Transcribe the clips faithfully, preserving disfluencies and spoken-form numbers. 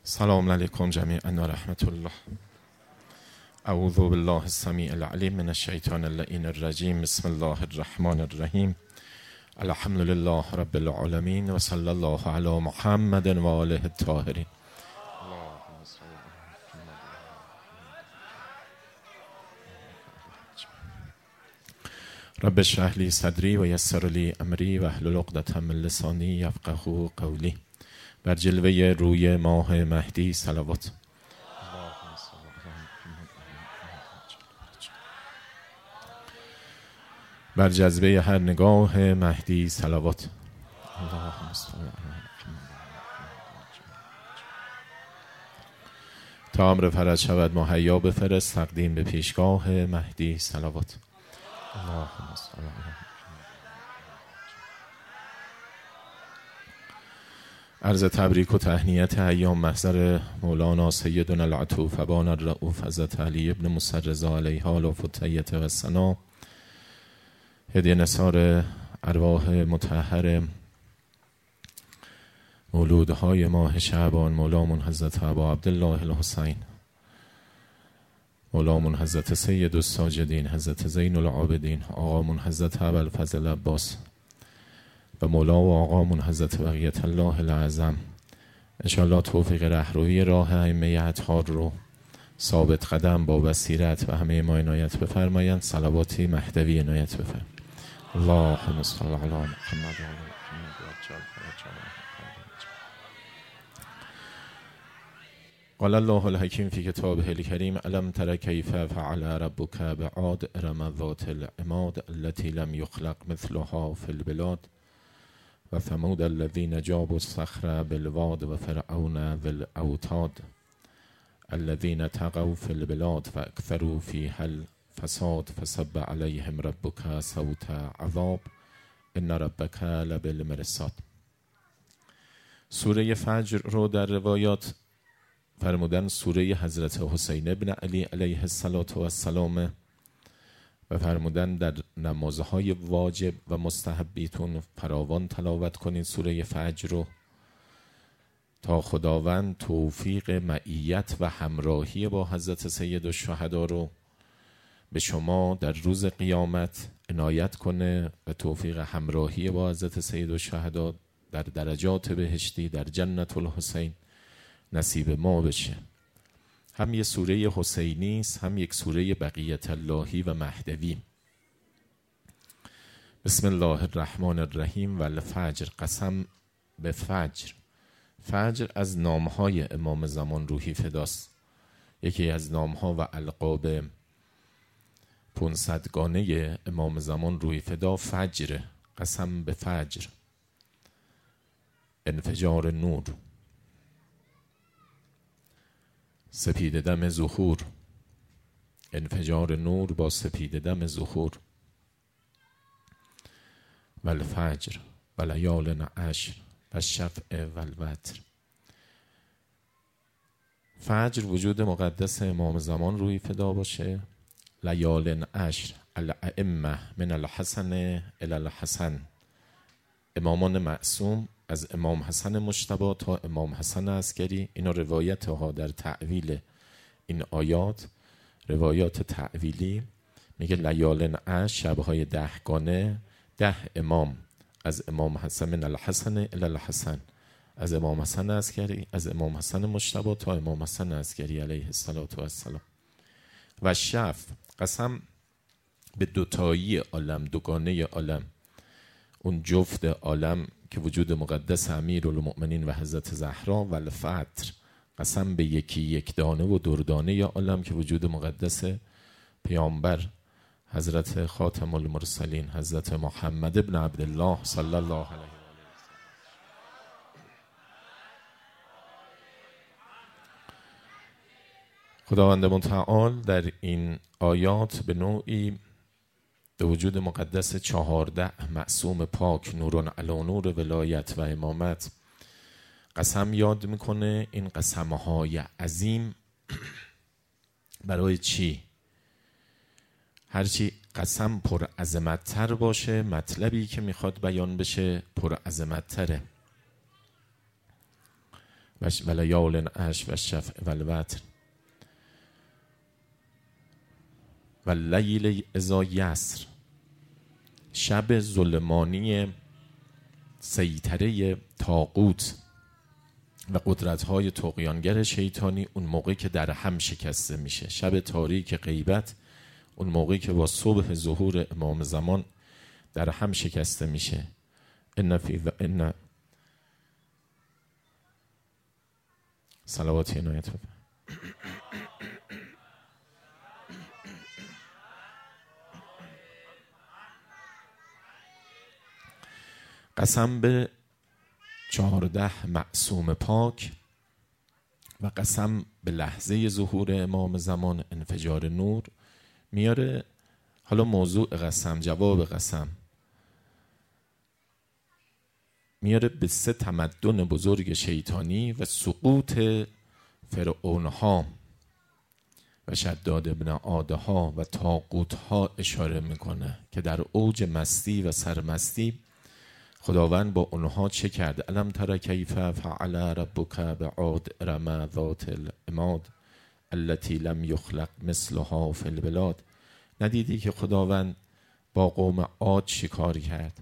سلام علیکم جمیعا و رحمت الله. اعوذ بالله السمیع العلیم من الشیطان اللعین الرجیم. بسم الله الرحمن الرحیم. الحمد لله رب العالمین و صلی الله علی محمد و آله الطاهرین. رب اشرح لی صدری و یسر لی امری و احلل عقدة من لسانی یفقهوا قولی. بر جلوه روی ماه مهدی صلوات. بر جذبه هر نگاه مهدی صلوات. تا امر فرج شود مهیا بفرست تقدیم به پیشگاه مهدی صلوات. اللهم صل علی عرض تبریک و تهنیت ایام محضر مولانا سیدنا العطوف ابان الرؤوف حضرت علی ابن موسی رضا علیه آلاف الطیبة و الثنا. هدیه نثار ارواح مطهر مولودهای ماه شعبان، مولامون حضرت ابا عبدالله الحسین، مولامون حضرت سید الساجدین حضرت زین العابدین، آقامون حضرت ابوالفضل عباس و مولا و آقامون حضرت بقیت الله العظم. انشاءالله توفیق رهروی راه ائمه اطهار رو ثابت قدم با بصیرت و همه ما عنایت بفرمایند. صلواتی مهدوی عنایت بفرمایند. اللهم صل علی محمد. قال الله الحکیم فی کتابه الکریم الم تر کیف فعل ربک بعاد ارم ذات العماد التي لم یخلق مثلها فی البلاد و ثمود الذین جابوا الصخر بالواد و فرعون ذی الاوتاد الذین طغوا فی البلاد فاکثروا فیها الفساد فصب علیهم ربک صوت عذاب ان ربک لبالمرصاد. سوره فجر رو در روایات فرمودن سوره حضرت حسین ابن علی علیه السلام و فرمودن در نمازهای واجب و مستحبیتون فراوان تلاوت کنید سوره فجر رو تا خداوند توفیق معیت و همراهی با حضرت سید الشهدا رو به شما در روز قیامت عنایت کنه و توفیق همراهی با حضرت سید الشهدا در درجات بهشتی در جنت الحسین نصیب ما بشه. هم یک سوره حسینی است، هم یک سوره بقیت اللهی و مهدوی. بسم الله الرحمن الرحیم و الفجر، قسم به فجر. فجر از نامهای امام زمان روحی فداست. یکی از نامها و القاب پونصدگانه امام زمان روحی فدا فجر، قسم به فجر، انفجار نور، سپید دم ظهور، انفجار نور با سپید دم ظهور. و الفجر و لیال عشر و شفع و الوتر. فجر وجود مقدس امام زمان روی فدا باشه. لیال عشر الائمه من الحسن الی الحسن، امامان معصوم از امام حسن مجتبی تا امام حسن عسکری. اینا روایت ها در تعویل این آیات، روایات تعویلی میگه لیال عشر، شبهای دهگانه، ده امام از امام حسن من الحسن الی الحسن، از امام حسن عسکری از امام حسن مجتبی تا امام حسن عسکری علیه السلام. و شف، قسم به دوتایی عالم، دوگانه عالم، اون جفت عالم که وجود مقدس امیرالمؤمنین و حضرت زهرا. و الفطر، قسم به یکی یک دانه و دردانه عالم که وجود مقدس پیامبر حضرت خاتم المرسلین حضرت محمد ابن عبدالله صلی الله علیه و آله. خداوند متعال در این آیات به نوعی به وجود مقدس چهارده معصوم پاک، نورون علی نور ولایت و امامت قسم یاد میکنه. این قسمهای عظیم برای چی؟ هرچی قسم پر عظمت تر باشه، مطلبی که میخواد بیان بشه پر عظمت تره. و لیال عشر و الشفع و الوتر و اللیل اذا یسر، شب ظلمانی سیطره طاغوت و قدرت‌های طغیانگر شیطانی، اون موقعی که در هم شکسته میشه. شب تاریک غیبت، اون موقعی که با صبح ظهور امام زمان در هم شکسته میشه. ان فی و ان صلوات عنایت بفرمایید. قسم به چهارده معصوم پاک و قسم به لحظه ظهور امام زمان، انفجار نور میاره. حالا موضوع قسم، جواب قسم میاره به سه تمدن بزرگ شیطانی و سقوط فرعونها و شداد ابن عادها و طاغوتها اشاره میکنه که در اوج مستی و سرمستی خداوند با اونها چه کرد. الم تر کیف فعل ربک بعاد ارم ذات العماد التي لم یخلق مثلها فی البلاد. ندیدی که خداوند با قوم عاد شکار کرد؟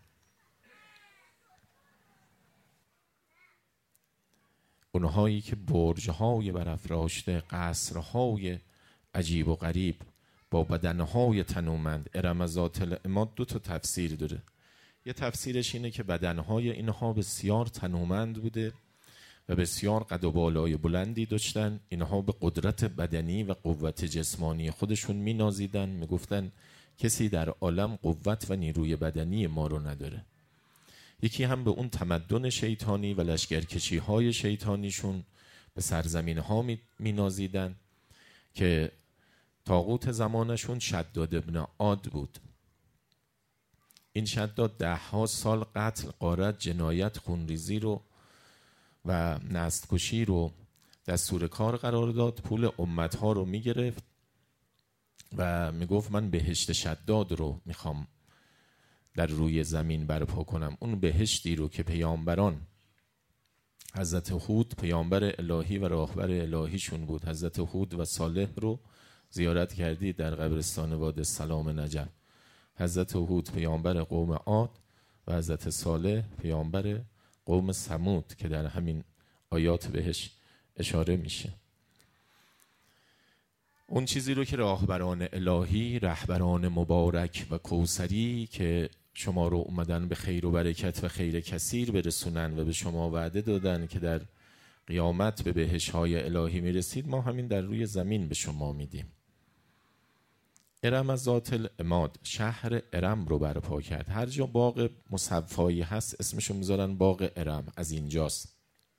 اونهایی که برج‌های برافراشته، قصرهای عجیب و غریب با بدنهای تنومند. ارم ذات العماد دو تا تفسیر داره. یه تفسیرش اینه که بدنهای اینها بسیار تنومند بوده و بسیار قد و بالای بلندی داشتن. اینها به قدرت بدنی و قوت جسمانی خودشون مینازیدن، میگفتن کسی در عالم قوت و نیروی بدنی ما رو نداره. یکی هم به اون تمدن شیطانی و لشکرکشی های شیطانیشون به سرزمین ها مینازیدن که طاغوت زمانشون شداد ابن عاد بود. این شداد ده ها سال قتل، غارت، جنایت، خونریزی رو و نسل‌کشی رو دستور کار قرار داد. پول امتها رو میگرفت و میگفت من بهشت شداد رو میخوام در روی زمین برپا کنم. اون بهشتی رو که پیامبران، حضرت هود پیامبر الهی و راهبر الهیشون بود، حضرت هود و صالح رو زیارت کردید در قبرستان وادی السلام نجف. حضرت هود پیامبر قوم عاد و حضرت صالح پیامبر قوم ثمود که در همین آیات بهش اشاره میشه. اون چیزی رو که راهبران الهی، رهبران مبارک و کوثری که شما رو اومدن به خیر و برکت و خیر کثیر برسونن و به شما وعده دادن که در قیامت به بهشت‌های الهی میرسید، ما همین در روی زمین به شما میدیم. ارم ذات العماد، شهر ارم رو برپا کرد. هر جا باغ مصفایی هست اسمشو میذارن باغ ارم، از اینجاست.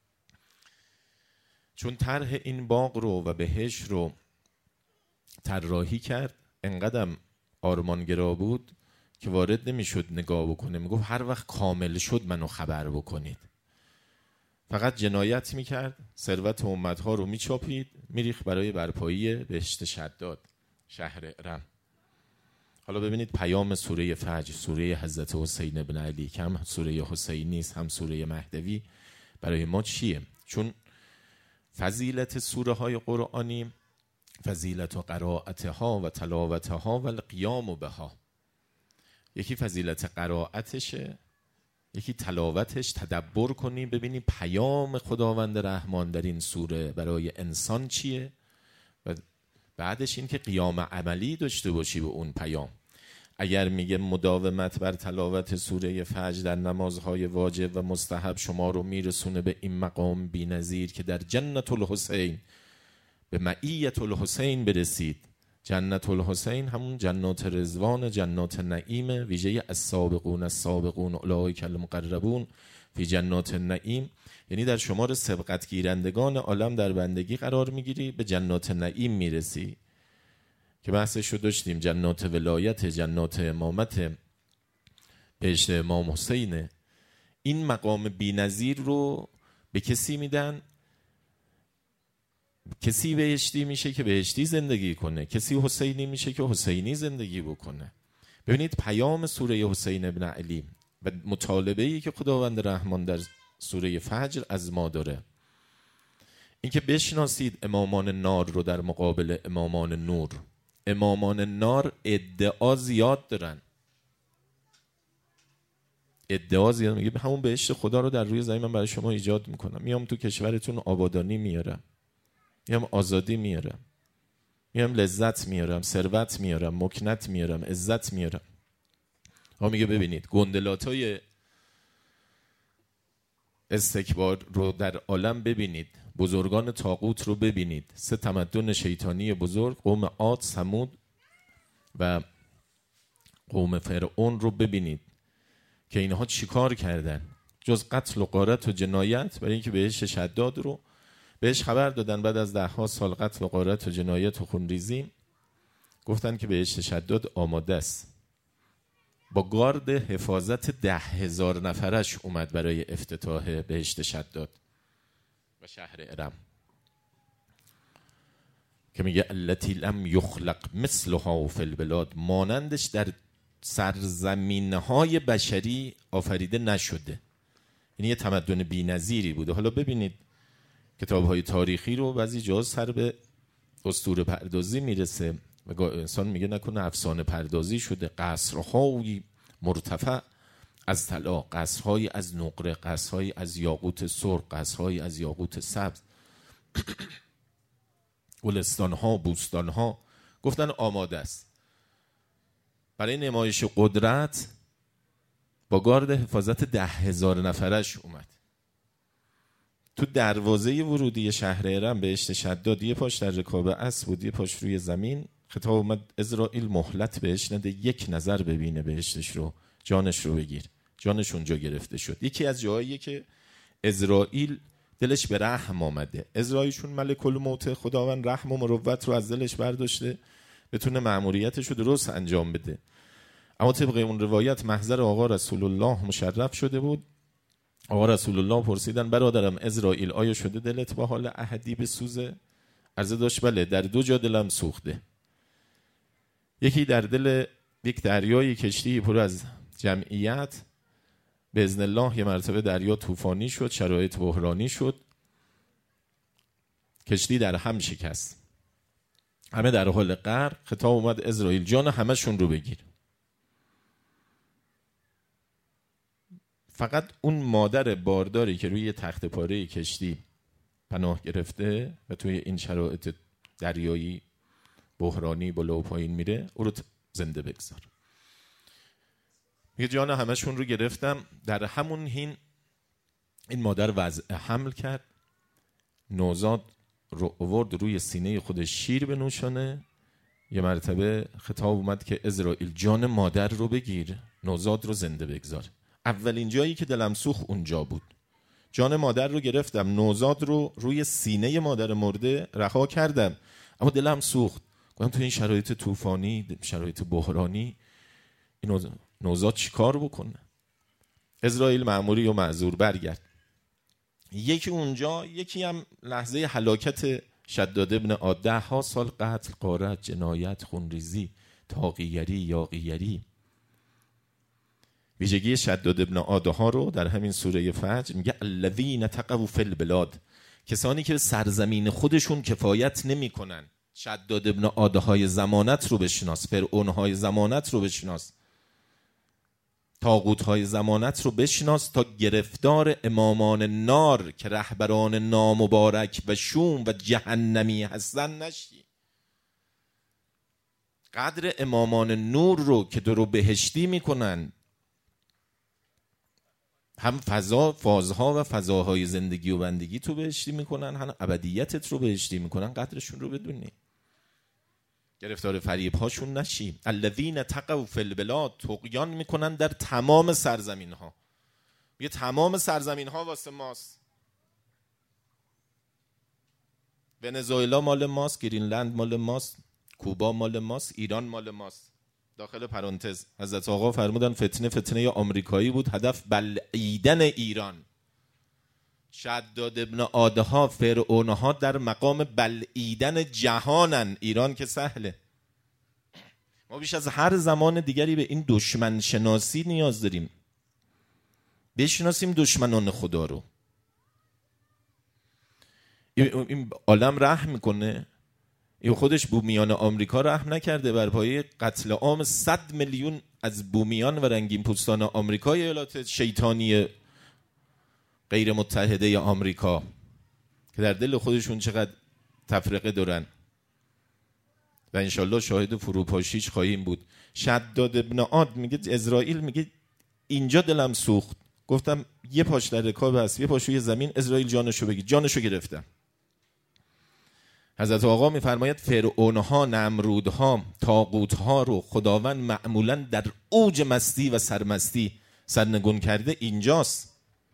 چون طرح این باغ رو و بهش رو طراحی کرد، انقدرم آرمانگرا بود که وارد نمیشد نگاه بکنه. میگفت هر وقت کامل شد منو خبر بکنید. فقط جنایت میکرد، ثروت امتها رو میچاپید، میریخت برای برپایی بهشت شداد، شهر ارم. حالا ببینید پیام سوره فجر، سوره حضرت حسین بن علی، که هم سوره حسینی است هم سوره مهدوی، برای ما چیه؟ چون فضیلت سوره های قرآنی فضیلت و قرائتها و تلاوتها و القیام بها. یکی فضیلت قرائتشه، یکی تلاوتش. تدبر کنی ببینی پیام خداوند رحمان در این سوره برای انسان چیه و بعدش این که قیام عملی داشته باشی به اون پیام. اگر میگه مداومت بر تلاوت سوره فجر در نمازهای واجب و مستحب شما رو میرسونه به این مقام بی‌نظیر که در جنت الحسین به معیت الحسین برسید. جنت الحسین همون جنات رضوان، جنات نعیم، ویژه السابقون السابقون اولئک المقربون فی جنات النعیم. یعنی در شمار سبقت گیرندگان عالم در بندگی قرار میگیری، به جنات نعیم میرسی که بحثش رو داشتیم. جنات ولایت، جنات امامت، بهشت امام حسینه. این مقام بی‌نظیر رو به کسی میدن. کسی بهشتی میشه که بهشتی زندگی کنه، کسی حسینی میشه که حسینی زندگی بکنه. ببینید پیام سوره حسین ابن علی و مطالبه‌ای که خداوند رحمان در سوره فجر از ما داره. اینکه بشناسید امامان نار رو در مقابل امامان نور. امامان نار ادعا زیاد دارن، ادعا زیاد، میگه همون بهشت خدا رو در روی زمین من برای شما ایجاد میکنم، میام تو کشورتون آبادانی میارم، میام آزادی میارم، میام لذت میارم، ثروت میارم، مکنت میارم، عزت میارم. ها میگه ببینید گندلاتای استکبار رو در عالم ببینید، بزرگان طاغوت رو ببینید، سه تمدن شیطانی بزرگ، قوم عاد، ثمود و قوم فرعون رو ببینید که اینها چیکار کردن جز قتل و غارت و جنایت، برای اینکه بهش شداد رو بهش خبر دادن بعد از ده ها سال قتل و غارت و جنایت و خونریزی، گفتن که بهش شداد آماده است. با گارد حفاظت ده هزار نفرش اومد برای افتتاح بهشت شداد و شهر ارم که میگه التی لم یخلق مثلها فی البلاد، مانندش در سرزمینهای بشری آفریده نشده. این یه تمدن بی‌نظیری بوده. حالا ببینید کتاب‌های تاریخی رو بعضی جا سر به اسطوره پردازی میرسه و انسان میگه نکنه افسانه پردازی شده. قصرهای مرتفع از طلا، قصرهای از نقره، قصرهای از یاقوت سرخ، قصرهای از یاقوت سبز، گلستانها، بوستانها، گفتن آماده است برای نمایش قدرت. با گارد حفاظت ده هزار نفرش اومد تو دروازه ورودی شهر ارم بهشت شداد. یه پاش در رکاب اسب بود، یه پاش روی زمین. خطاب اومد اسرائیل مهلت بهش نده، یک نظر ببینه بهشتش رو، جانش رو بگیر. جانش اونجا گرفته شد. یکی از جاهایی که اسرائیل دلش به رحم آمده، اسرائیلشون ملک الموت، خداوند رحم و مروت رو از دلش برداشته بتونه مأموریتش رو درست انجام بده. اما طبق اون روایت محضر آقا رسول الله مشرف شده بود. آقا رسول الله پرسیدن برادرم اسرائیل آیا شده دلت با حال احدی بسوزه؟ عرضه داشت بله، در دو جا دلم سوخته. یکی در دل یک دریای کشتی پر از جمعیت، به اذن الله یه مرتبه دریا طوفانی شد، شرایط بحرانی شد، کشتی در هم شکست، همه در حال غرق. خطاب اومد اسرائیل جان همشون رو بگیر. فقط اون مادر بارداری که روی تخت پاره کشتی پناه گرفته و توی این شرایط دریایی بحرانی بالا و پایین میره، او رو زنده بگذار. میگه جان همشون رو گرفتم. در همون حین این مادر وضع حمل کرد، نوزاد رو آورد روی سینه خودش شیر بنوشانه. یه مرتبه خطاب اومد که اسرائیل جان مادر رو بگیر، نوزاد رو زنده بگذار. اولین جایی که دلم سوخت اونجا بود. جان مادر رو گرفتم، نوزاد رو روی سینه مادر مرده رها کردم، اما دلم سوخت. گفتم تو این شرایط طوفانی، شرایط بحرانی، این نوزاد چیکار بکنه؟ اسرائیل مأموری و معذور برگرد. یکی اونجا، یکی هم لحظه هلاکت شداد ابن عاد، ده ها سال قتل، غارت، جنایت، خونریزی، طاغیگری، یاغیگری. ویژگی شداد ابن عاد ها رو در همین سوره فجر میگه الذین تقوا فی البلاد، کسانی که سرزمین خودشون کفایت نمیکنن. شداد ابن عاد های زمانت رو بشناس، فرعون های زمانت رو بشناس، طاغوت های زمانت رو بشناس تا گرفتار امامان نار که رهبران نامبارک و شوم و جهنمی هستن نشی. قدر امامان نور رو که تو رو بهشتی میکنن، هم فضا فازها و فضاهای زندگی و بندگی تو بهشتی میکنن، هم ابدیتت رو بهشتی میکنن، قدرشون رو بدونی، گرفتار فریب هاشون نشی. الذین تقوا فی البلاد، طغیان میکنن در تمام سرزمین ها. یه تمام سرزمین ها واسه ماست. ونزوئلا مال ماست، گرینلند مال ماست، کوبا مال ماست، ایران مال ماست. داخل پرانتز حضرت آقا فرمودن فتنه فتنه آمریکایی بود، هدف بلعیدن ایران. شداد ابن عادها، فرعونها در مقام بلعیدن جهانن، ایران که سهله. ما بیش از هر زمان دیگری به این دشمن شناسی نیاز داریم، بشناسیم دشمنان خدا رو. این عالم رحم میکنه؟ این خودش بومیان آمریکا رحم نکرده بر پایه قتل عام صد میلیون از بومیان و رنگین پوستان آمریکای ایالات شیطانی غیر متحده آمریکا که در دل خودشون چقدر تفرقه دارن و انشالله شاهد فروپاشیش خواهیم بود. شداد ابن عاد میگه اسرائیل میگه اینجا دلم سوخت، گفتم یه پاش در رکاب هست یه پاش روی زمین، اسرائیل جانشو بگی، جانشو گرفتم. حضرت آقا میفرماید فرعونها، نمرودها، طاغوتها رو خداوند معمولا در اوج مستی و سرمستی سرنگون کرده اینجاست.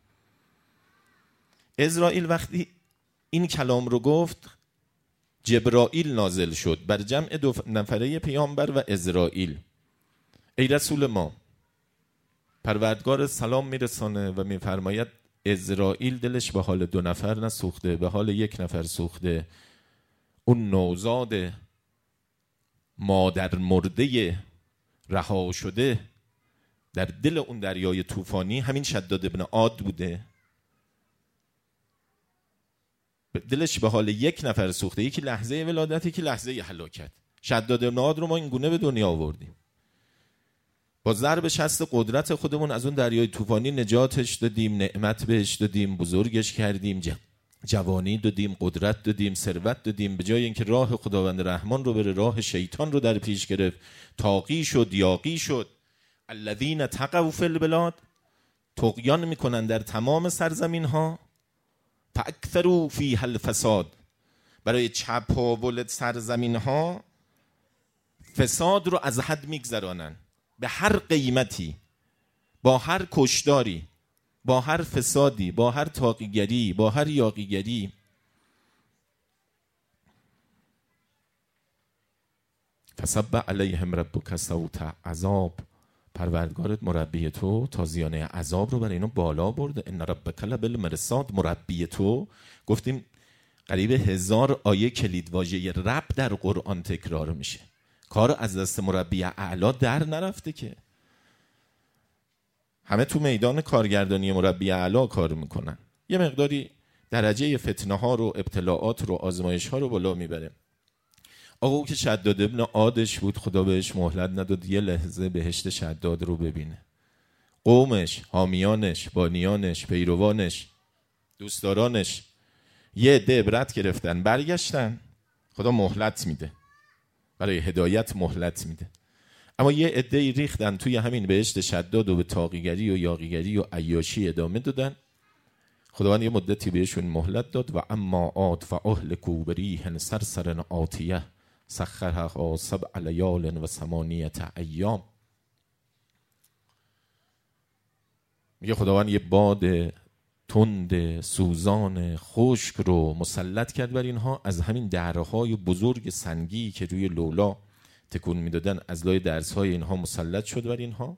اسرائیل وقتی این کلام رو گفت جبرائیل نازل شد بر جمع دو نفره پیامبر و اسرائیل. ای رسول ما، پروردگار سلام میرسانه و میفرماید اسرائیل دلش به حال دو نفر نسوخته، به حال یک نفر سوخته. اون نوزاد مادر مرده رها شده در دل اون دریای طوفانی همین شداد ابن عاد بوده. دلش به حال یک نفر سوخته، یکی لحظه ولادت، یکی لحظه هلاکت. شداد ابن عاد رو ما این گونه به دنیا آوردیم، با ضرب شست قدرت خودمون از اون دریای طوفانی نجاتش دادیم، نعمت بهش دادیم، بزرگش کردیم، جوانی دادیم، قدرت دادیم، ثروت دادیم. به جای اینکه راه خداوند رحمان رو بره، راه شیطان رو در پیش گرفت، تاقی شد، یاقی شد. الذین تقوا فی البلاد، طغیان میکنن در تمام سرزمین ها، فاکثروا فیها الفساد، برای چپاول سرزمین ها فساد رو از حد میگذرانن به هر قیمتی، با هر کشداری، با هر فسادی، با هر تاقیگری، با هر یاقیگری. فصب علیهم ربک صوت عذاب، پروردگارت مربی تو تازیانه عذاب رو برای اینو بالا برده. ان ربک لبالمرصاد، مربی تو گفتیم قریب هزار آیه کلید واژه رب در قرآن تکرار میشه. کار از دست مربی اعلا در نرفته که، همه تو میدان کارگردانی مربی اعلا کار میکنن. یه مقداری درجه فتنه ها رو، ابتلاعات رو، آزمایش ها رو بالا میبره. آقا او که شداد ابن عادش بود، خدا بهش مهلت نداد یه لحظه بهشت شداد رو ببینه. قومش، حامیانش، بانیانش، پیروانش، دوستدارانش یه عده عبرت گرفتن، برگشتن. خدا مهلت میده، برای هدایت مهلت میده. اما یه عده‌ای ریختن توی همین بهشت شداد و به تاقیگری و یاقیگری و عیاشی ادامه دادن. خداوند یه مدتی بهشون مهلت داد. و اما عاد فاهلکوا بریح صرصر عاتیه سخرها سبع لیال و ثمانیة ایام. میگه خداوند یه باد تند سوزان خشک رو مسلط کرد بر اینها، از همین درهای بزرگ سنگی که روی لولا تکون میدادن از لای درسهای اینها مسلط شد بر اینها.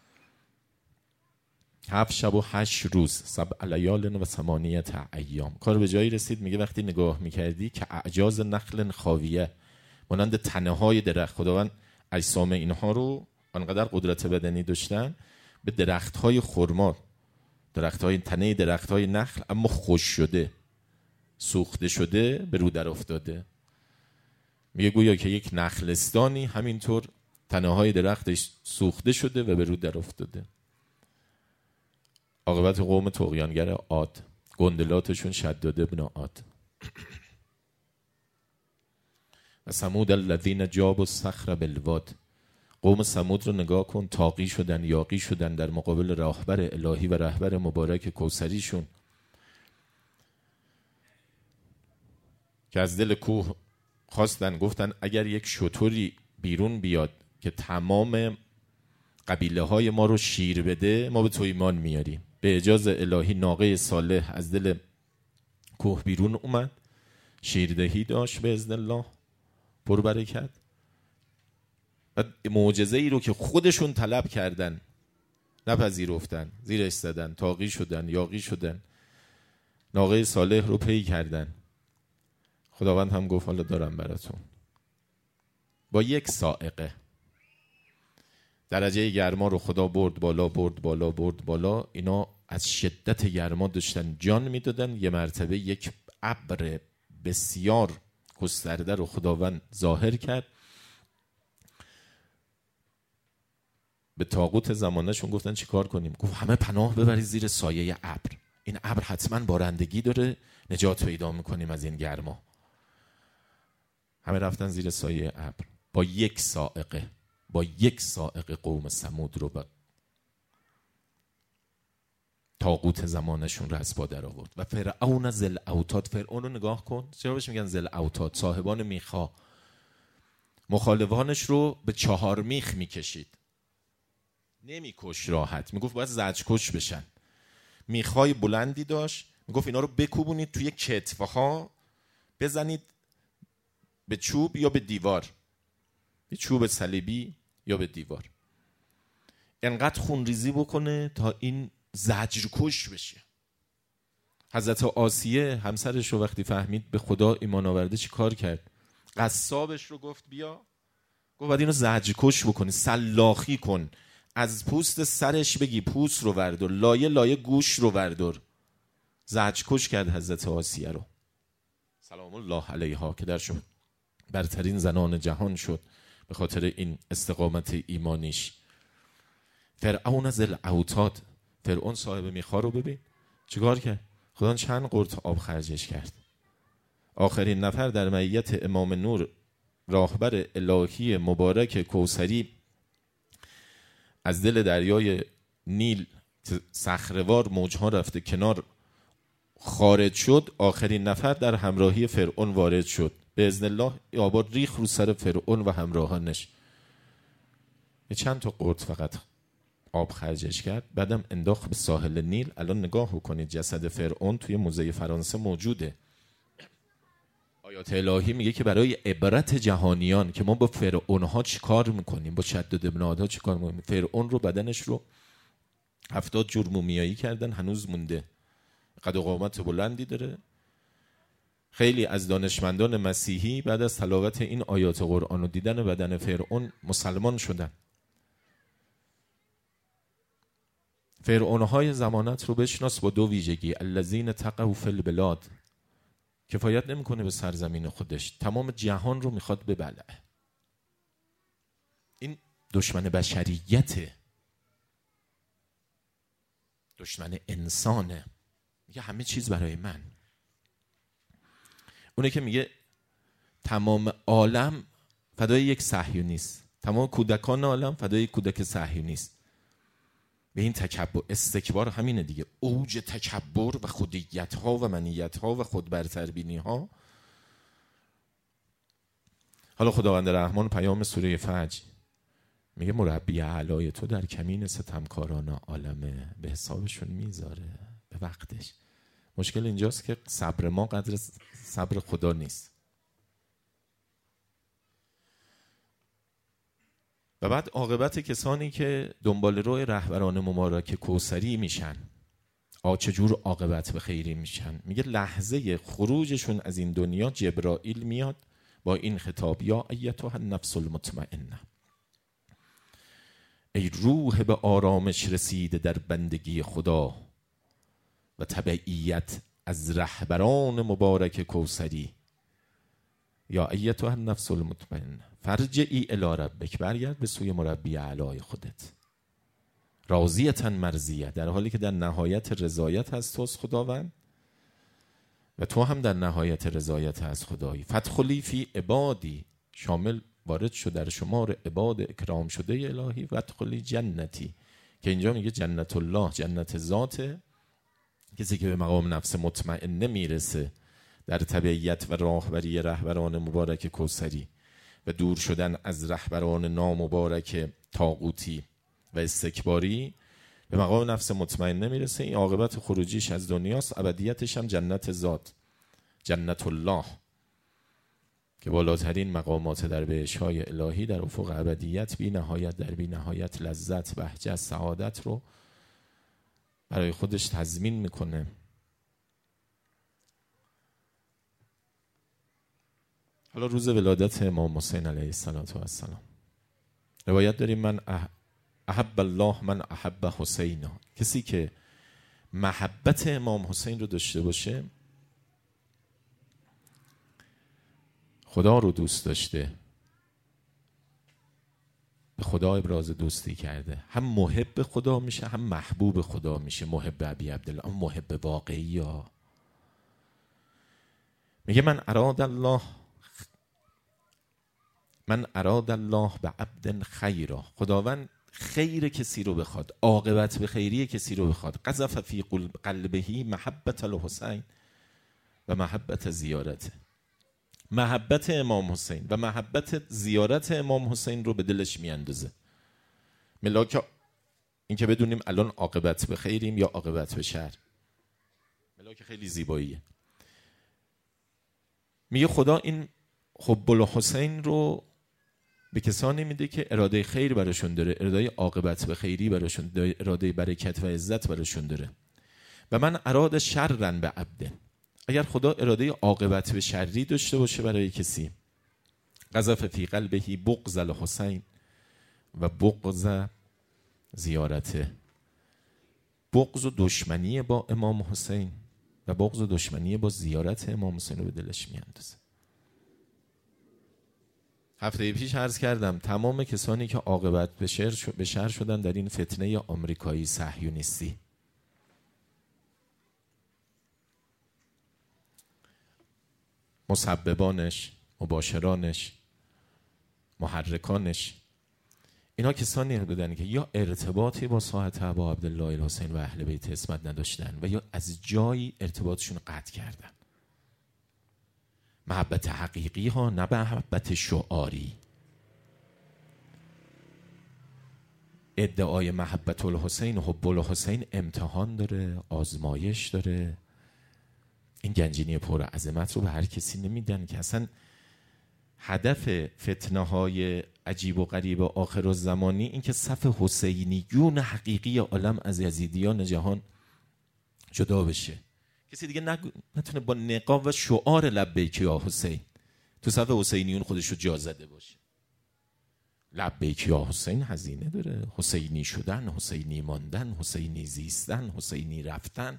هفت شب و هشت روز، سبع لیال و ثمانیة ایام. کار به جایی رسید میگه وقتی نگاه میکردی که اعجاز نخل خاویه، مانند تنه های درخت. خداوند اجسام اینها رو آنقدر قدرت بدنی داشتن به درخت های خرما، درخت های تنه درخت های نخل اما خوش شده، سوخته شده، به رو در افتاده. میگه گویا که یک نخلستانی همینطور تنه های درختش سوخته شده و به رو در افتاده. عاقبت قوم طغیانگر عاد، گندلاتشون شداد ابن عاد. و ثمود الذین جابوا الصخر بالواد، قوم ثمود رو نگاه کن، تاقی شدن، یاقی شدن در مقابل راهبر الهی و رهبر مبارک کوثریشون که از دل کوه خواستن، گفتن اگر یک شتری بیرون بیاد که تمام قبیله های ما رو شیر بده ما به تو ایمان میاریم. به اجازه الهی ناقه صالح از دل کوه بیرون اومد، شیردهی داشت به اذن الله پر برکت. و معجزه ای رو که خودشون طلب کردن نپذیرفتن، زیرش زدن، تاقی شدن، یاقی شدن، ناقه صالح رو پی کردن. خداوند هم گفت حالا دارم براتون. با یک صاعقه درجه گرما رو خدا برد بالا، برد بالا، برد بالا. اینا از شدت گرما داشتن جان میدادن. یه مرتبه یک ابر بسیار گسترده رو خداوند ظاهر کرد. به طاغوت زمانشون گفتن چی کار کنیم؟ گفت همه پناه ببرید زیر سایه ابر، این ابر حتما بارندگی داره، نجات پیدا میکنیم از این گرما. همه رفتن زیر سایه ابر. با یک صاعقه با یک صاعقه قوم ثمود رو به طاغوت زمانشون رو از پا در آورد. و فرعون ذل اوتاد، فرعون رو نگاه کن، چرا بهش میگن ذل اوتاد؟ صاحبان میخا. مخالفانش رو به چهار میخ میکشید، نمیکش راحت، میگفت باید زجرکش بشن. میخای بلندی داشت، میگفت اینا رو بکوبونید توی کتفه ها، بزنید به چوب یا به دیوار، به چوب صلیبی یا به دیوار، انقدر خونریزی بکنه تا این زجرکش بشه. حضرت آسیه همسرش رو وقتی فهمید به خدا ایمان آورده چی کار کرد؟ قصابش رو گفت بیا، گفت باید اینو زجرکش بکنی، سلاخی کن، از پوست سرش بگی پوست رو وردار، لایه لایه گوش رو وردار. زجرکش کرد حضرت آسیه رو سلام الله علیها که در شد برترین زنان جهان شد به خاطر این استقامت ایمانیش. فرعون ذل اوتاد، فرعون صاحب میخا رو ببین چیکار کرد؟ خدا چند قرط آب خرجش کرد. آخرین نفر در معیت امام نور راهبر الهی مبارک کوثری از دل دریای نیل صخره‌وار موجها رفته کنار خارج شد. آخرین نفر در همراهی فرعون وارد شد. به اذن الله آب ریخ رو سر فرعون و همراهانش. یه چند تا قرط فقط آب خرجش کرد، بعدم انداخت به ساحل نیل. الان نگاه بکنید جسد فرعون توی موزه فرانسه موجوده. آیات الهی میگه که برای عبرت جهانیان که ما با فرعونها چی کار میکنیم، با شداد ابن عادها چی کار میکنیم. فرعون رو بدنش رو هفتاد جور مومیایی کردن، هنوز مونده، قد و قامت بلندی داره. خیلی از دانشمندان مسیحی بعد از تلاوت این آیات قرآن و دیدن بدن فرعون مسلمان شدن. فرعونهای زمانت رو بشناس با دو ویژگی: الذین تقوا فی البلاد، کفایت نمیکنه به سرزمین خودش، تمام جهان رو میخواد ببلعه. این دشمن بشریته، دشمن انسانه، میگه همه چیز برای من. اونه که میگه تمام عالم فدای یک صهیونیست، تمام کودکان عالم فدای یک کودک صهیونیست. به این تکبر، استکبار همینه دیگه، اوج تکبر و خودیت ها و منیت ها و خودبرتربینی ها. حالا خداوند رحمان پیام سوره فجر میگه مربی اعلای تو در کمین ستمکاران عالمه، به حسابشون میذاره به وقتش. مشکل اینجاست که صبر ما قدر صبر خدا نیست. و بعد عاقبت کسانی که دنبال روی رهبران مبارک کوثری میشن، آ چجور عاقبت به خیری میشن؟ میگه لحظه خروجشون از این دنیا جبرائیل میاد با این خطاب: یا ایتها النفس المطمئنه، ای روح به آرامش رسیده در بندگی خدا و تبعیت از رهبران مبارک کوثری. یا ایتها النفس المطمئنه فرجعی الی ربک، برگرد به سوی مربی اعلای خودت، راضیة مرضیه، در حالی که در نهایت رضایت از توست خداوند و تو هم در نهایت رضایت از خدایی. فادخلی فی عبادی، شامل وارد شد در شمار عباد اکرام شده الهی. و ادخلی جنتی، که اینجا میگه جنت الله، جنت ذات کسی که به مقام نفس مطمئنه میرسه در تبعیت و راهبری رهبران مبارک کوثری و دور شدن از رهبران نامبارک طاغوتی و استکباری، به مقام نفس مطمئنه میرسه. این عاقبت خروجیش از دنیاست، ابدیتش هم جنت ذات، جنت الله، که بالاترین مقامات در بهشت‌های الهی در افق ابدیت، بی نهایت در بی نهایت لذت، بهجت، سعادت رو برای خودش تضمین میکنه. حالا روز ولادت امام حسین علیه السلام، روایت داریم من احب الله من احب حسین، کسی که محبت امام حسین رو داشته باشه خدا رو دوست داشته، به خدا ابراز دوستی کرده، هم محب خدا میشه هم محبوب خدا میشه. محب ابی عبدالله، اما محب واقعی ها. میگه من اراد الله من اراد الله به عبد خیرا، خداوند خیر کسی رو بخواد، عاقبت به خیری کسی رو بخواد. قذف فی قلبه محبت الحسین و محبت زیارته، محبت امام حسین و محبت زیارت امام حسین رو به دلش میاندازه. ملاک این که بدونیم الان عاقبت به خیریم یا عاقبت به شر، ملاک خیلی زیباییه. میگه خدا این حب الحسین رو به کسانی میده که اراده خیر براشون داره، اراده عاقبت به خیری براشون داره، اراده برکت و عزت براشون داره. و من اراد شرن به عبد، اگر خدا اراده عاقبت به شری داشته باشه برای کسی، قذف فی قلبه بغض الحسین و بغض زیارته، بغض و دشمنی با امام حسین و بغض و دشمنی با زیارت امام حسین رو به دلش میاندازه. هفته پیش عرض کردم تمام کسانی که عاقبت به شر به شر شدن در این فتنه آمریکایی صهیونیستی، مسببانش، مباشرانش، محرکانش، اینا کسانی بودن که یا ارتباطی با ساحت ابا عبدالله الحسین و اهل بیت عصمت نداشتن و یا از جایی ارتباطشون قطع کردن. محبت حقیقی ها، نه محبت شعاری. ادعای محبت الحسین و حب الحسین امتحان داره، آزمایش داره. این گنجینی پر عظمت رو به هر کسی نمیدن که اصلا هدف فتنه های عجیب و غریب آخر الزمانی این که صف حسینیون حقیقی عالم از یزیدیان جهان جدا بشه. کسی دیگه نتونه با نقاب و شعار لبیک یا حسین تو صف حسینیون خودش رو جا زده باشه. لبیک یا حسین هزینه داره، حسینی شدن، حسینی ماندن، حسینی زیستن، حسینی رفتن،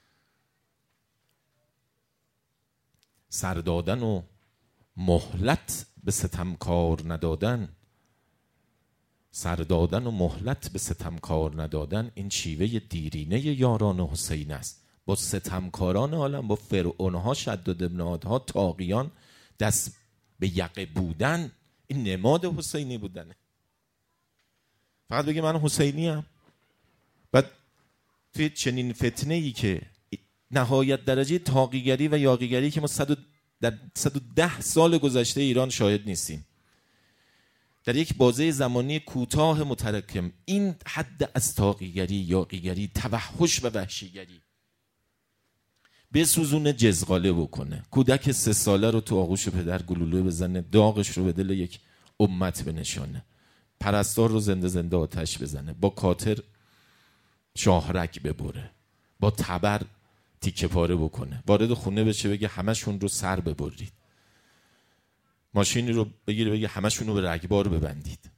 سر دادن و مهلت به ستمکار ندادن، سر دادن و مهلت به ستمکار ندادن. این شیوه دیرینه یاران حسین است. با ستمکاران عالم، با فرعونها، شداد ابنادها، طاغیان دست به یقه بودن، این نماد حسینی بودنه. فقط بگی من حسینی ام، بعد توی چنین فتنه ای که نهایت درجه طاغیگری و یاغیگری که ما صد در صد و ده سال گذشته ایران شاهد نیستیم، در یک بازه زمانی کوتاه متراکم این حد از طاغیگری، یاغیگری، توحش و وحشیگری به سوزون جزغاله بکنه، کودک سه ساله رو تو آغوش پدر گلوله بزنه، داغش رو به دل یک امت بنشانه، پرستار رو زنده زنده آتش بزنه، با کاتر شاهرگ ببره، با تبر تیکه پاره بکنه، وارد خونه بشه بگه همشون رو سر ببرید، ماشینی رو بگیره بگه همشون رو به رگبار ببندید.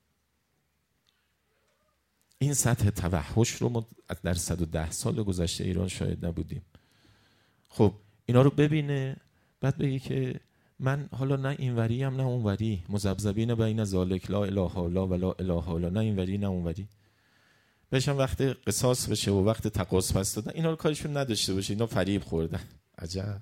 این سطح توحش رو ما در صد و ده سال گذشته ایران شاهد نبودیم. خب اینا رو ببینه، بعد بگه که من حالا نه اینوری ام نه اونوری، مذبذبین بین ذالک، لا اله الا و لا اله الا، نه اینوری نه اونوری. بهشم وقت قصاص بشه و وقت تقاص پس دادن اینا رو کارشون نداشته باشه، اینا فریب خوردن. عجب.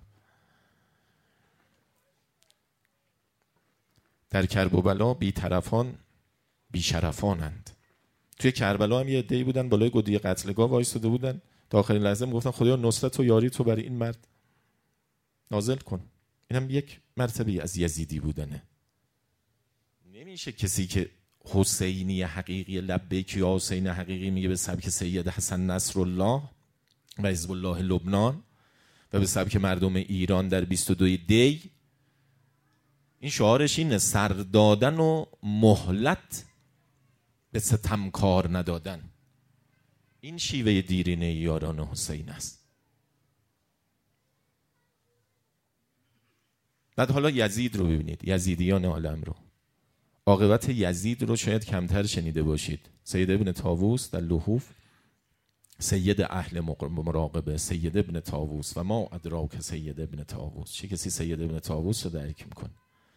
در کرب و بلا بی طرفان بی شرفانند. توی کربلا هم یه عده‌ای بودن بالای گودی قتلگاه وایساده بودن، تا آخرین لحظه میگفتن خدایا نصرت و یاری تو برای این مرد نازل کن. اینم یک مرتبه از یزیدی بودنه. نمیشه کسی که حسینی حقیقی لبیک یا حسین حقیقی میگه به سبک سید حسن نصرالله و حزب الله لبنان و به سبک مردم ایران در بیست و دو دی، این شعارش اینه: سر دادن و مهلت به ستمکار ندادن. این شیوه دیرینه یاران حسین است. بعد حالا یزید رو ببینید، یزیدیان عالم رو. عاقبت یزید رو شاید کمتر شنیده باشید. سید ابن طاووس در لحوف، سید اهل مراقبه، سید ابن طاووس و ما ادراک سید ابن طاووس. چه کسی سید ابن طاووس رو درک میکنه؟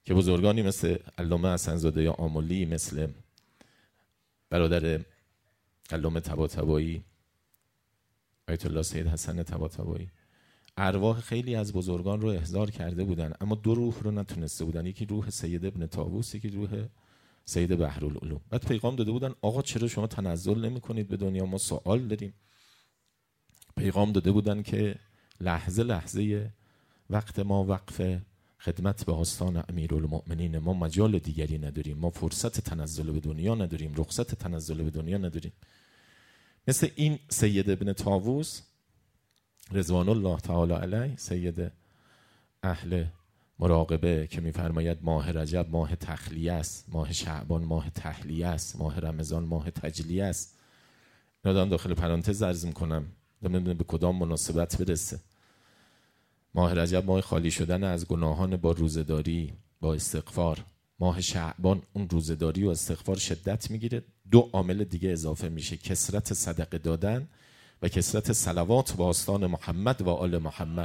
که بزرگانی مثل علامه حسن‌زاده یا آملی، مثل برادر علامه طباطبایی، آیت الله سید حسن طباطبایی، ارواح خیلی از بزرگان رو احضار کرده بودن، اما دو روح رو نتونسته بودن. یکی روح سید ابن طاووس، یکی روح سید بحرالعلوم. بعد پیغام داده بودن آقا چرا شما تنزل نمی کنید به دنیا، ما سوال داریم. پیغام داده بودن که لحظه لحظه وقت ما وقف خدمت به آستان امیرالمؤمنین، ما مجال دیگری نداریم، ما فرصت تنزل به دنیا نداریم، رخصت تنزل به دنیا نداریم. مثل این سید ابن طاووس رضوان الله تعالی علیه، سید اهل مراقبه، که میفرماید ماه رجب ماه تخلیه است، ماه شعبان ماه تحلیه است، ماه رمضان ماه تجلیه است. اینا دارم داخل پرانتز عرض میکنم، نمیدونم به کدام مناسبت برسه. ماه رجب ماه خالی شدن از گناهان با روزداری، با استغفار. ماه شعبان اون روزداری و استغفار شدت میگیره. دو عامل دیگه اضافه میشه، کثرت صدقه دادن و کثرت صلوات به آستان محمد و آل محمد.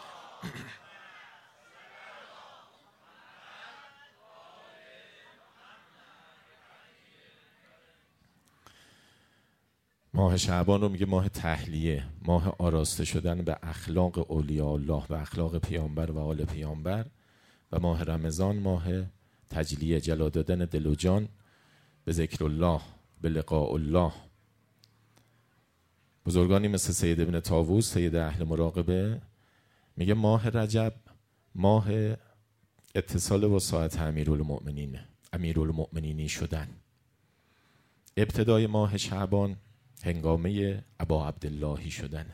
ماه شعبان رو میگه ماه تحلیه، ماه آراسته شدن به اخلاق اولیاء الله و اخلاق پیامبر و آل پیامبر. و ماه رمضان ماه تجلیه، جلا دادن دل و جان به ذکر الله، به لقاء الله. بزرگانی مثل سید ابن طاووس، سید اهل مراقبه، میگه ماه رجب ماه اتصال با ساعت امیرالمؤمنین، امیرالمؤمنینی شدن. ابتدای ماه شعبان هنگامه ابا عبداللهی شدن.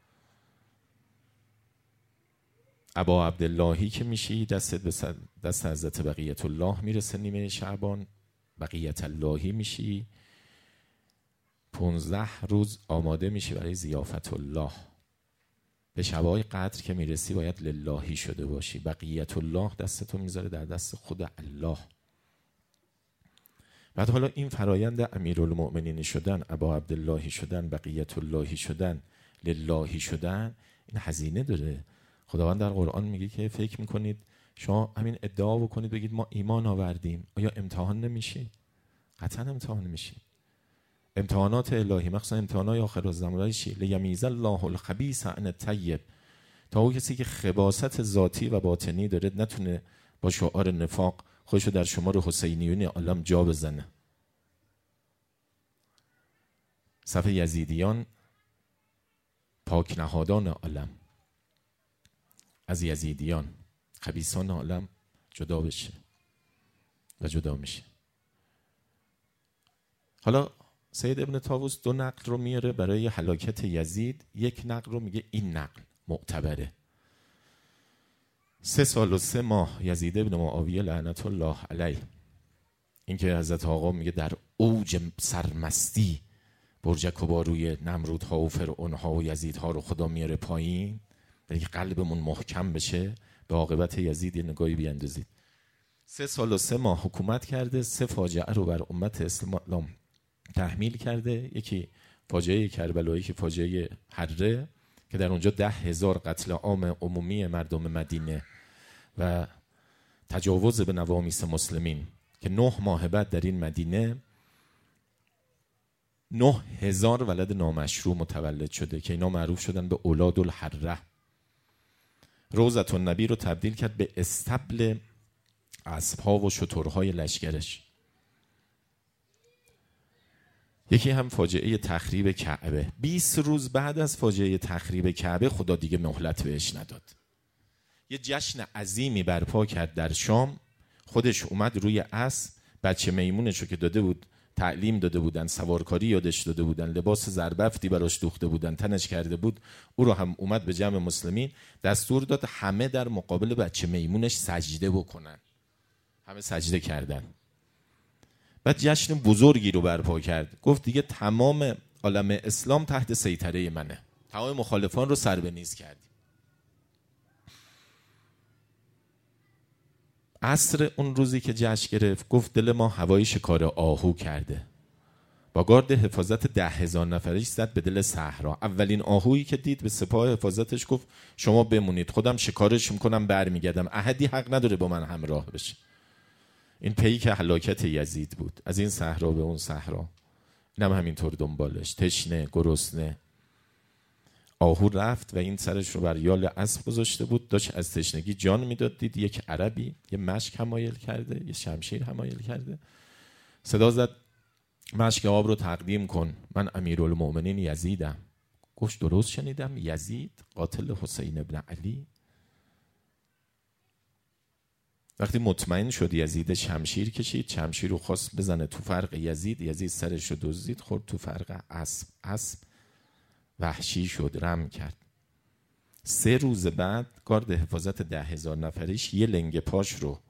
ابا عبداللهی که میشی، دستت به دست حضرت بقیت الله میرسه نیمه شعبان، بقیت اللهی میشی، پونزده روز آماده میشی برای ضیافت الله. به شبای قدر که میرسی باید للهی شده باشی. بقیت الله دستتو میذاره در دست خود الله. بعد حالا این فرایند امیرالمؤمنین شدن، ابا عبداللهی شدن، بقیت اللهی شدن، للهی شدن، این هزینه داره. خداوند در قرآن میگه که فکر میکنید شما همین ادعا بکنید بگید ما ایمان آوردیم، آیا امتحان نمیشی؟ قطعا امتحان میشی. امتحانات الهی، مخصوصا امتحانات آخر الزمان، چی؟ لیمیز الله الخبیث عن الطیب، تا اون کسی که خباثت ذاتی و باطنی داره نتونه با شعار نفاق خودشو در شمار حسینیون عالم جا بزنه. صف یزیدیان پاک نهادان عالم از یزیدیان، خبیثان عالم جدا بشه و جدا میشه. حالا سید ابن طاووس دو نقل رو میاره برای هلاکت یزید. یک نقل رو میگه این نقل معتبره. سه سال و سه ماه یزید ابن معاویه لعنت الله علیه، اینکه حضرت آقا میگه در اوج سرمستی برجک و باروی نمرودها و فرعونها و یزیدها رو خدا میاره پایین، برای قلبمون محکم بشه. به عاقبت یزید یه نگاهی بیاندازید. سه سال و سه ماه حکومت کرده، سه فاجعه رو بر امت اسلام تحمیل کرده. یکی فاجعه کربلا، یکی فاجعه حره که در اونجا ده هزار قتل عام عمومی مردم مدینه و تجاوز به نوامیس مسلمین، که نه ماه بعد در این مدینه نه هزار ولد نامشروع متولد شده که اینا معروف شدن به اولاد الحره. روضة النبی رو تبدیل کرد به استبل اسب‌ها و شترهای لشکرش. یکی هم فاجعه تخریب کعبه. بیست روز بعد از فاجعه تخریب کعبه خدا دیگه مهلت بهش نداد. یه جشن عظیمی برپا کرد در شام. خودش اومد روی اسب، بچه میمونشو که داده بود تعلیم داده بودن، سوارکاری یادش داده بودن، لباس زربفتی براش دوخته بودن، تنش کرده بود، او رو هم اومد به جمع مسلمین دستور داد همه در مقابل بچه میمونش سجده بکنن. همه سجده کردن. بعد جشن بزرگی رو برپا کرد. گفت دیگه تمام عالم اسلام تحت سیطره منه. تمام مخالفان رو سر به نیز کردیم. عصر اون روزی که جشن گرفت گفت دل ما هوای شکار آهو کرده. با گارد حفاظت ده هزار نفرش زد به دل صحرا. اولین آهویی که دید به سپاه حفاظتش گفت شما بمونید، خودم شکارش میکنم برمیگردم، احدی حق نداره با من همراه بشه. این پیک هلاکت یزید بود، از این صحرا به اون صحرا. اینم هم همینطور دنبالش، تشنه، گرسنه. آهو رفت و این سرش رو بر یال اسب گذاشته بود، داشت از تشنگی جان میداد. دید یک عربی یه مشک حمایل کرده، یه شمشیر حمایل کرده. صدا زد مشک آب رو تقدیم کن، من امیرالمؤمنین یزیدم. گفت درست شنیدم؟ یزید قاتل حسین ابن علی؟ وقتی مطمئن شد یزید، شمشیر کشید، شمشیر رو خواست بزنه تو فرق یزید. یزید سرش رو دزدید، خورد تو فرق اسب. اسب وحشی شد، رم کرد. سه روز بعد گارد حفاظت ده هزار نفریش یه لنگ پاش رو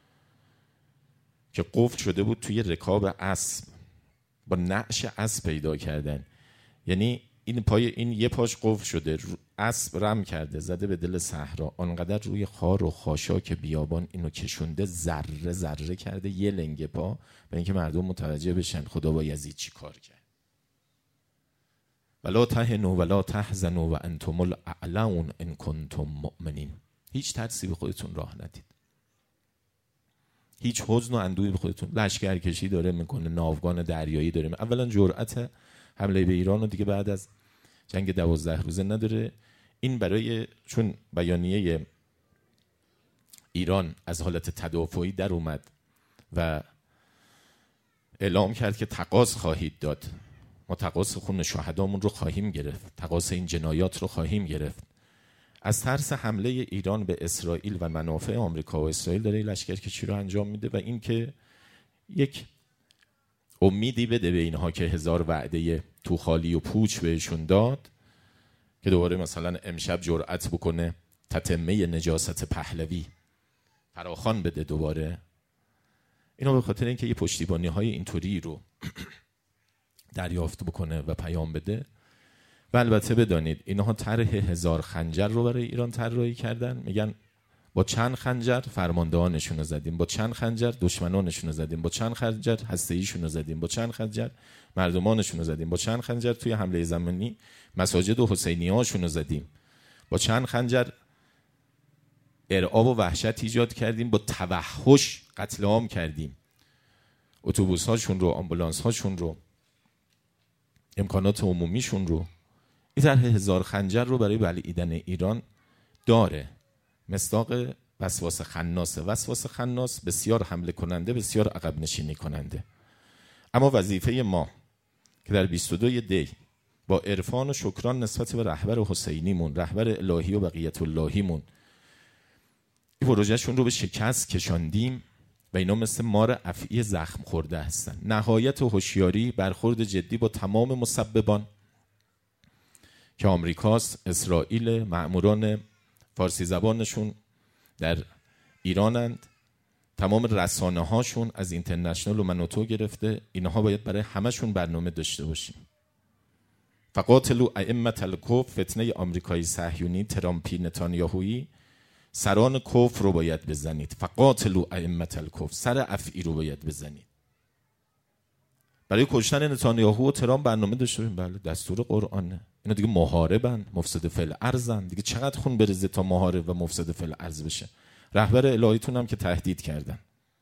که قفل شده بود توی رکاب اسب، با نعش اسب پیدا کردن. یعنی این پای این یه پاش قفل شده، اسب رم کرده، زده به دل صحرا. آنقدر روی خار و خاشاک بیابان اینو کشونده، ذره ذره کرده یه لنگ پا، به اینکه مردم متوجه بشن خدا با یزید چی کار کرد. ولا تهنوا ولا تحزنوا و انتم الاعلون ان کنتم مؤمنین. هیچ ترسی به خودتون راه ندید، هیچ حزن و اندوهی به خودتون. لشکرکشی داره میکنه، ناوگان دریایی داره. اولا جرأت حمله به ایران رو دیگه بعد از جنگ دوازده روزه نداره. این برای چون بیانیه ایران از حالت تدافعی در اومد و اعلام کرد که تقاص خواهید داد، ما تقاص خون شهدامون رو خواهیم گرفت، تقاص این جنایات رو خواهیم گرفت. از ترس حمله ایران به اسرائیل و منافع آمریکا و اسرائیل داره لشکرکشی رو انجام میده و این که یک امیدی بده به اینها که هزار وعده تو خالی و پوچ بهشون داد که دوباره مثلا امشب جرأت بکنه تتمه نجاست پهلوی فراخوان بده دوباره. اینا به خاطر اینکه یه پشتیبانی های اینطوری رو دریافت بکنه و پیام بده. و البته بدانید اینها طرح هزار خنجر رو برای ایران طراحی کردن. میگن با چند خنجر فرماندهانشون رو زدیم، با چند خنجر دشمنانشون رو زدیم، با چند خنجر هسته‌ایشون رو زدیم، با چند خنجر مردمانشون رو زدیم، با چند خنجر توی حمله زمینی مساجد و حسینیه‌هاشون رو زدیم، با چند خنجر ارعاب و وحشت ایجاد کردیم، با توحش قتل عام کردیم، اتوبوس هاشون رو، آمبولانس هاشون رو، امکانات عمومیشون رو. این طرح هزار خنجر رو برای بلعیدن ایران داره. مصداق وسواس خناس. وسواس خناس بسیار حمله کننده، بسیار عقب نشینی کننده. اما وظیفه ما که در بیست و دو دی با عرفان و شکران نسبت به رهبر حسینیمون، رهبر الهی و بقیت اللهیمون، این پروژهشون رو به شکست کشاندیم و اینا مثل مار افعی زخم خورده هستن. نهایت و هوشیاری، برخورد جدی با تمام مسببان که آمریکاست، اسرائیل، مأموران فارسی زبانشون در ایرانند، تمام رسانه هاشون از اینترنشنال و منوتو گرفته، اینها باید برای همشون برنامه داشته باشیم. فقاتلوا ائمة الکفر، فتنه آمریکایی صهیونی، ترامپی، نتانیاهویی، سران کفر رو باید بزنید. فقاتلوا ائمة الکفر، سر افعی رو باید بزنید. برای کشتن نتانیاهو و ترامپ برنامه داشته باشیم. بله، دستور قرآنه. اینا دیگه محاربن، مفسد فی الارضن. دیگه چقدر خون بریزه تا محارب و مفسد فی الارض بشه؟ رهبر الهیتون هم که تهدید کردن.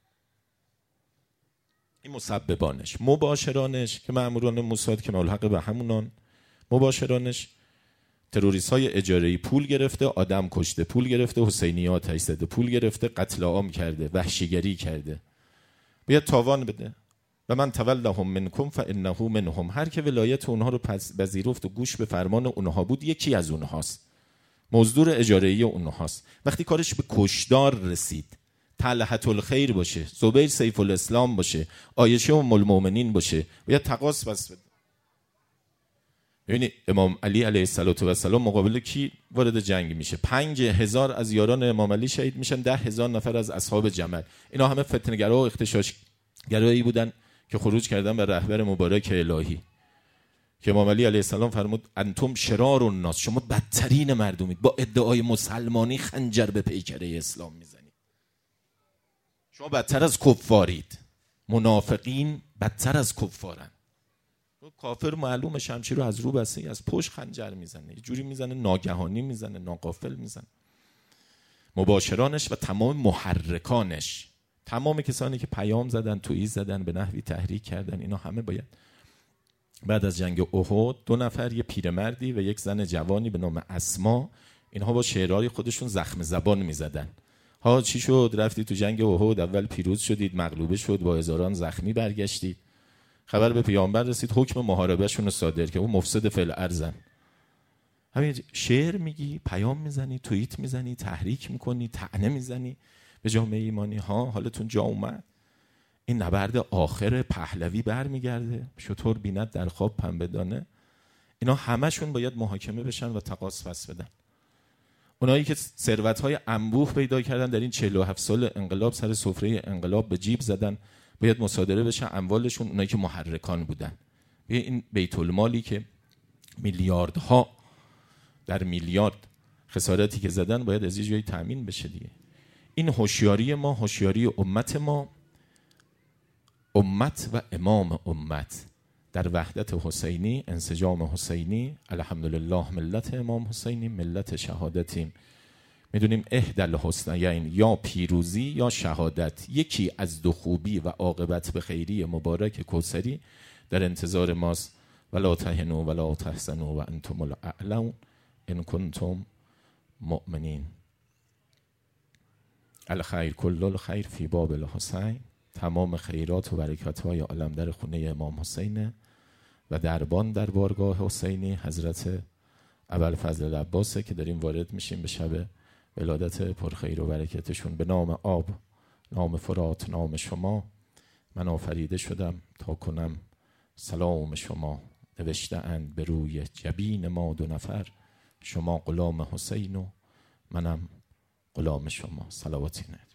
این مسببانش، مباشرانش که مأموران موساد که ملحق به همونان، مباشرانش تروریست های اجاره‌ای پول گرفته، آدم کشته، پول گرفته، حسینیات هیستده، پول گرفته، قتل عام کرده، وحشیگری کرده. باید تاوان بده. و من تولهم منکم فانه منهم. هر که ولایت اونها رو پذیرفت و گوش به فرمان اونها بود، یکی از اونهاست، مزدور اجاره‌ای اونهاست. وقتی کارش به کشدار رسید، طلحة الخیر باشه، زبیر سیف الاسلام باشه، عایشه ام المؤمنین باشه، باید تقاص بس بده. ببینید امام علی علیه السلام مقابل کی وارد جنگ میشه؟ پنج هزار از یاران امام علی شهید میشن، ده هزار نفر از اصحاب جمل. اینا همه فتنه‌گرا و اغتشاشگرایی بودن که خروج کردن به رهبر مبارک الهی که امام علی علیه السلام فرمود انتم شرار الناس، شما بدترین مردمید، با ادعای مسلمانی خنجر به پیکره اسلام میزنید. شما بدتر از کفارید. منافقین بدتر از کفارن. کافر معلومه شمشیر رو از رو بسته، از پشت خنجر میزنه، یه جوری میزنه ناگهانی میزنه، ناغافل میزنه. مباشرانش و تمام محرکانش، تمام کسانی که پیام زدن، توییت زدن، به نحوی تحریک کردن، اینا همه باید بعد از جنگ احد دو نفر، یه پیرمردی و یک زن جوانی به نام اسما، اینها با شعرهای خودشون زخم زبان میزدن. ها چی شد؟ رفتی تو جنگ احد، اول پیروز شدید، مغلوبه شد، با هزاران زخمی برگشتید. خبر به پیامبر رسید، حکم محاربهشون رو صادر که اون مفسد فی الارض. همین شعر میگی، پیام میزنی، توییت میزنی، تحریک میکنی، طعنه میزنی به جامعه ایمانی. ها حالتون جا اومد؟ این نبرد آخر پهلوی برمیگرده، شطور بیند در خواب پنبه دانه. اینا همشون باید محاکمه بشن و تقاص پس بدن. اونایی که ثروت‌های انبوه پیدا کردن در این چهل و هفت سال انقلاب، سر سفره انقلاب به جیب زدن، باید مصادره بشه اموالشون. اونایی که محرکان بودن، این بیت المالی که میلیاردها در میلیارد خسارتی که زدن باید از یه جایی تامین بشه دیگه. این هوشیاری ما، هوشیاری امت ما، امت و امام امت در وحدت حسینی، انسجام حسینی. الحمدلله ملت امام حسینی، ملت شهادتیم. میدونیم احدى الحسنیین، یا پیروزی یا شهادت، یکی از دو خوبی و عاقبت به خیری مبارک کوثری در انتظار ماست. ولا تهنوا ولا تحزنوا و انتم الاعلون ان کنتم مؤمنین. الخیر کل الخیر فی باب الحسین. تمام خیرات و برکات‌های عالم در خونه امام حسینه و دربان در بارگاه حسینی حضرت ابوالفضل العباسه که داریم وارد میشیم به شب ولادت پرخیر و برکتشون. به نام آب، نام فرات، نام شما من آفریده شدم تا کنم سلام شما. نوشته اند به روی جبین ما دو نفر، شما غلام حسین و منم غلام شما. صلواتینه.